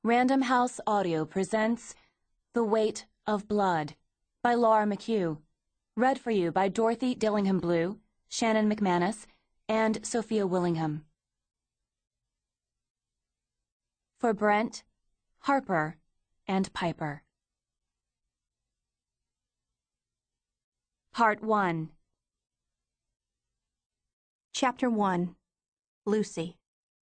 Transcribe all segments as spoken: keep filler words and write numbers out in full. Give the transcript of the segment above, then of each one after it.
Random House Audio presents The Weight of Blood by Laura McHugh. Read for you by Dorothy Dillingham Blue, Shannon McManus, and Sophia Willingham. For Brent, Harper, and Piper. Part one. Chapter one. Lucy.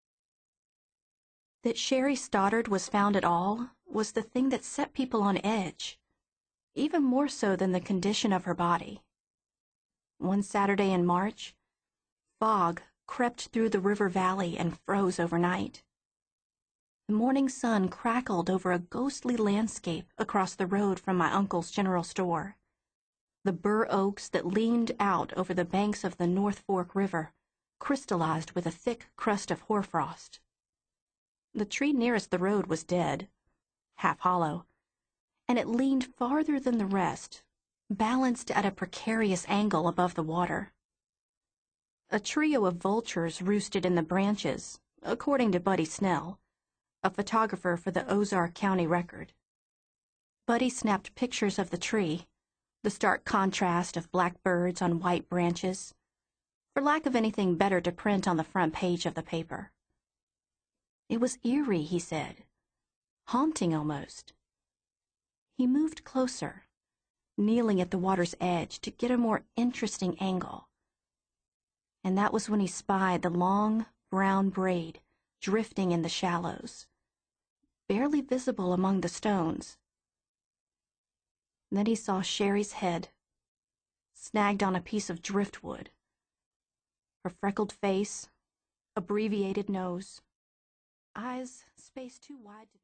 That Sherry Stoddard was found at all was the thing that set people on edge, even more so than the condition of her body. One Saturday in March, fog crept through the river valley and froze overnight. The morning sun crackled over a ghostly landscape across the road from my uncle's general store. The bur oaks that leaned out over the banks of the North Fork River crystallized with a thick crust of hoarfrost. The tree nearest the road was dead, half hollow, and it leaned farther than the rest, balanced at a precarious angle above the water. A trio of vultures roosted in the branches, according to Buddy Snell, a photographer for the Ozark County Record. Buddy snapped pictures of the tree, the stark contrast of black birds on white branches, for lack of anything better to print on the front page of the paper. It was eerie, he said, haunting almost. He moved closer, kneeling at the water's edge to get a more interesting angle. And that was when he spied the long, brown braid drifting in the shallows, barely visible among the stones. Then he saw Sherry's head, snagged on a piece of driftwood, her freckled face, abbreviated nose, eyes spaced too wide to be